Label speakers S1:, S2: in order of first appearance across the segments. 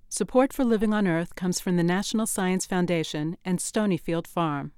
S1: Support for Living on Earth comes from the National Science Foundation and Stonyfield Farm.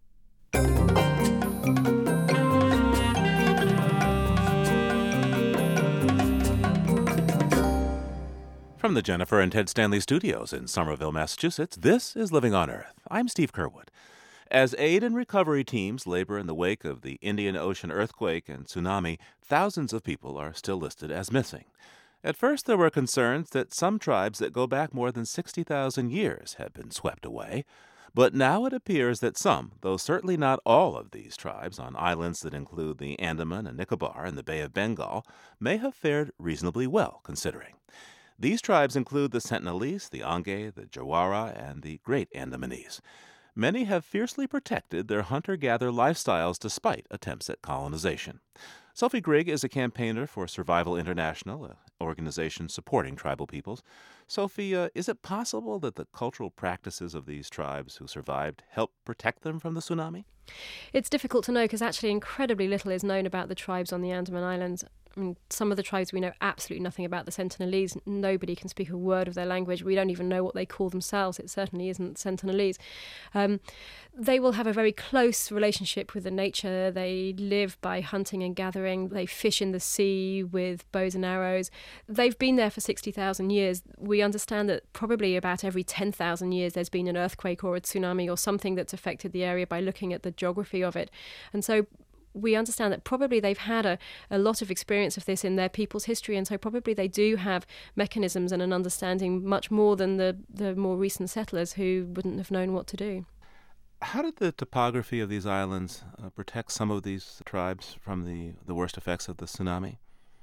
S2: From the Jennifer and Ted Stanley Studios in Somerville, Massachusetts, this is Living on Earth. I'm Steve Curwood. As aid and recovery teams labor in the wake of the Indian Ocean earthquake and tsunami, thousands of people are still listed as missing. At first, there were concerns that some tribes that go back more than 60,000 years had been swept away. But now it appears that some, though certainly not all of these tribes on islands that include the Andaman and Nicobar and the Bay of Bengal, may have fared reasonably well, considering. These tribes include the Sentinelese, the Angay, the Jawara, and the Great Andamanese. Many have fiercely protected their hunter-gatherer lifestyles despite attempts at colonization. Sophie Grigg is a campaigner for Survival International, an organization supporting tribal peoples. Sophie, is it possible that the cultural practices of these tribes who survived helped protect them from the tsunami?
S3: It's difficult to know because actually incredibly little is known about the tribes on the Andaman Islands. I mean, some of the tribes we know absolutely nothing about. The Sentinelese, nobody can speak a word of their language. We don't even know what they call themselves. It certainly isn't Sentinelese. They will have a very close relationship with the nature. They live by hunting and gathering. They fish in the sea with bows and arrows. They've been there for 60,000 years. We understand that probably about every 10,000 years there's been an earthquake or a tsunami or something that's affected the area by looking at the geography of it. And so we understand that probably they've had a lot of experience of this in their people's history, and so probably they do have mechanisms and an understanding much more than the more recent settlers who wouldn't have known what to do.
S2: How did the topography of these islands protect some of these tribes from the worst effects of the tsunami?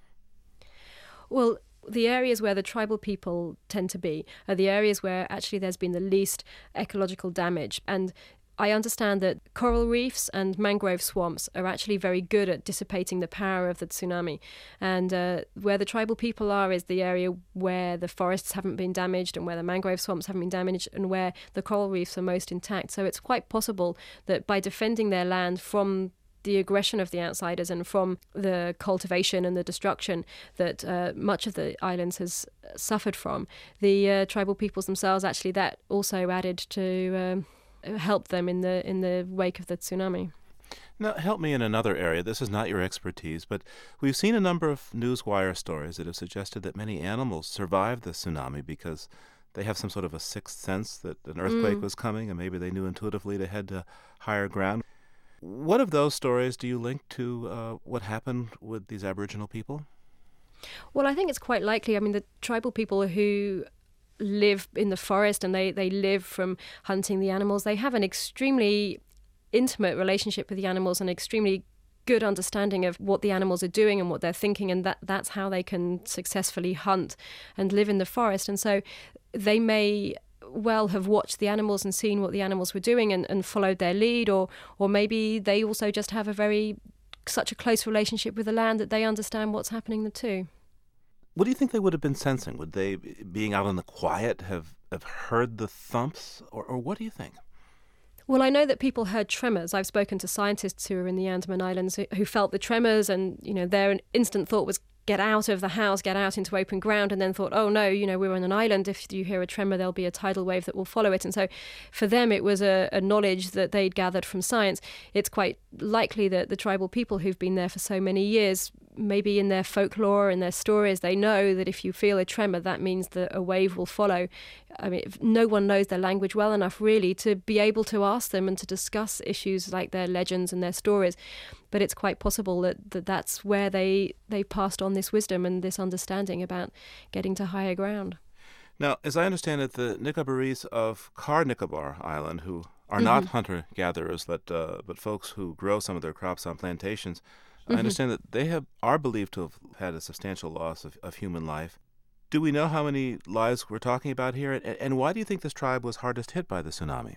S3: Well, the areas where the tribal people tend to be are the areas where actually there's been the least ecological damage. And I understand that coral reefs and mangrove swamps are actually very good at dissipating the power of the tsunami. And where the tribal people are is the area where the forests haven't been damaged and where the mangrove swamps haven't been damaged and where the coral reefs are most intact. So it's quite possible that by defending their land from the aggression of the outsiders and from the cultivation and the destruction that much of the islands has suffered from, the tribal peoples themselves, actually that also added to help them in the wake of the tsunami.
S2: Now, help me in another area. This is not your expertise, but we've seen a number of newswire stories that have suggested that many animals survived the tsunami because they have some sort of a sixth sense that an earthquake was coming, and maybe they knew intuitively to head to higher ground. What of those stories do you link to what happened with these Aboriginal people?
S3: Well, I think it's quite likely. I mean, the tribal people who live in the forest and they live from hunting the animals, they have an extremely intimate relationship with the animals and extremely good understanding of what the animals are doing and what they're thinking, and that's how they can successfully hunt and live in the forest. And so they may well have watched the animals and seen what the animals were doing and followed their lead, or maybe they also just have such a close relationship with the land that they understand what's happening too.
S2: What do you think they would have been sensing? Would they, being out in the quiet, have heard the thumps? Or what do you think?
S3: Well, I know that people heard tremors. I've spoken to scientists who are in the Andaman Islands who felt the tremors, and their instant thought was get out of the house, get out into open ground, and then thought, oh no, we're on an island. If you hear a tremor, there'll be a tidal wave that will follow it. And so for them, it was a knowledge that they'd gathered from science. It's quite likely that the tribal people who've been there for so many years, maybe in their folklore and their stories, they know that if you feel a tremor, that means that a wave will follow. I mean, no one knows their language well enough, really, to be able to ask them and to discuss issues like their legends and their stories. But it's quite possible that's where they passed on this wisdom and this understanding about getting to higher ground.
S2: Now, as I understand it, the Nicobarese of Car Nicobar Island, who are not hunter-gatherers, but folks who grow some of their crops on plantations, I understand that they are believed to have had a substantial loss of human life. Do we know how many lives we're talking about here? And why do you think this tribe was hardest hit by the tsunami?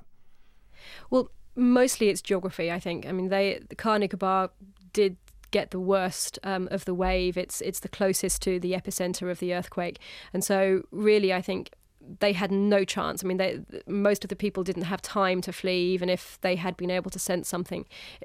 S3: Well, mostly it's geography, I think. I mean, the Car Nicobar did get the worst of the wave. It's the closest to the epicenter of the earthquake. And so really, I think they had no chance. I mean, most of the people didn't have time to flee, even if they had been able to sense something.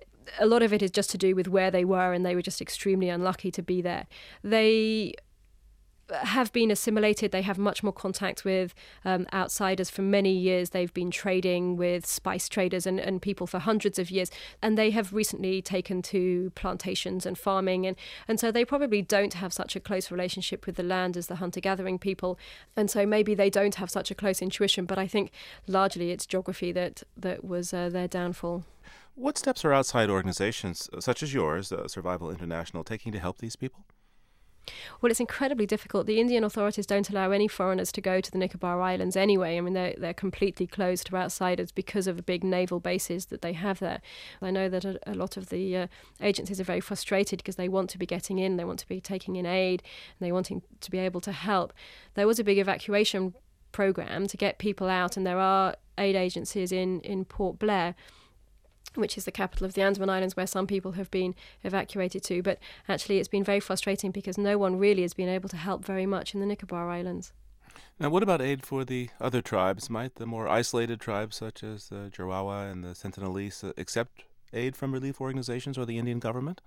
S3: A lot of it is just to do with where they were, and they were just extremely unlucky to be there. They have been assimilated. They have much more contact with outsiders. For many years, they've been trading with spice traders and people for hundreds of years. And they have recently taken to plantations and farming. And so they probably don't have such a close relationship with the land as the hunter-gathering people. And so maybe they don't have such a close intuition. But I think largely it's geography that was their downfall.
S2: What steps are outside organizations such as yours, Survival International, taking to help these people?
S3: Well, it's incredibly difficult. The Indian authorities don't allow any foreigners to go to the Nicobar Islands anyway. I mean, they're completely closed to outsiders because of the big naval bases that they have there. I know that a lot of the agencies are very frustrated because they want to be getting in, they want to be taking in aid, and they wanting to be able to help. There was a big evacuation program to get people out, and there are aid agencies in Port Blair, which is the capital of the Andaman Islands, where some people have been evacuated to. But actually, it's been very frustrating because no one really has been able to help very much in the Nicobar Islands.
S2: Now, what about aid for the other tribes? Might the more isolated tribes, such as the Jarawa and the Sentinelese, accept aid from relief organizations or the Indian government?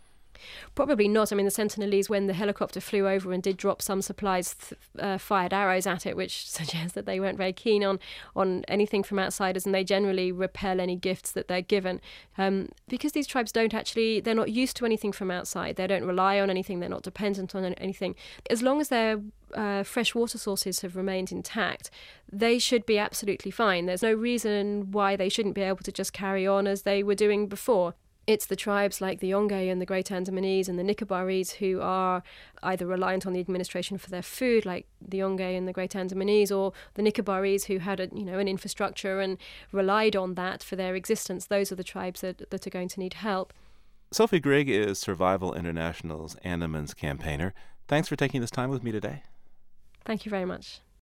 S3: Probably not. I mean, the Sentinelese, when the helicopter flew over and did drop some supplies, fired arrows at it, which suggests that they weren't very keen on anything from outsiders, and they generally repel any gifts that they're given. Because these tribes they're not used to anything from outside. They don't rely on anything. They're not dependent on anything. As long as their fresh water sources have remained intact, they should be absolutely fine. There's no reason why they shouldn't be able to just carry on as they were doing before. It's the tribes like the Yongay and the Great Andamanese and the Nicobarese who are either reliant on the administration for their food, like the Yongay and the Great Andamanese, or the Nicobarese who had an infrastructure and relied on that for their existence. Those are the tribes that are going to need help.
S2: Sophie Grigg is Survival International's Andamans campaigner. Thanks for taking this time with me today.
S3: Thank you very much.